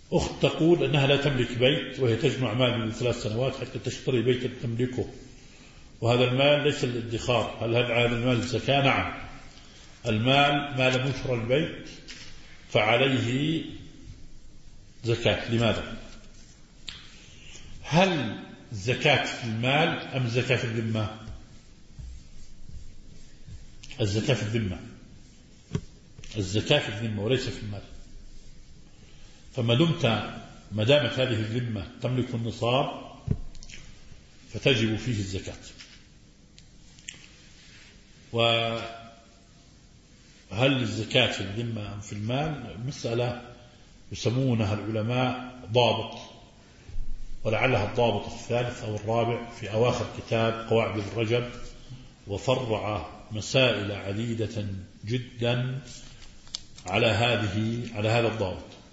أخت تقول أنها لا تملك بيت وهي تجمع مال من 3 سنوات حتى تشتري بيتا تملكه، وهذا المال ليس للادخار، هل هذا المال زكاة؟ نعم، المال ما لم يشر البيت فعليه زكاة. لماذا؟ هل الزكاة في المال أم الزكاة في الذمة؟ الزكاة في الذمة، الزكاة في الذمة وليس في المال. ما دامت هذه الذمة تملك النصاب فتجب فيه الزكاة. وهل الزكاة في الذمة أم في المال مسألة يسمونها العلماء ضابط، ولعلها الضابط الثالث أو الرابع في أواخر كتاب قواعد ابن رجب، وفرع مسائل عديدة جدا على هذا الضابط.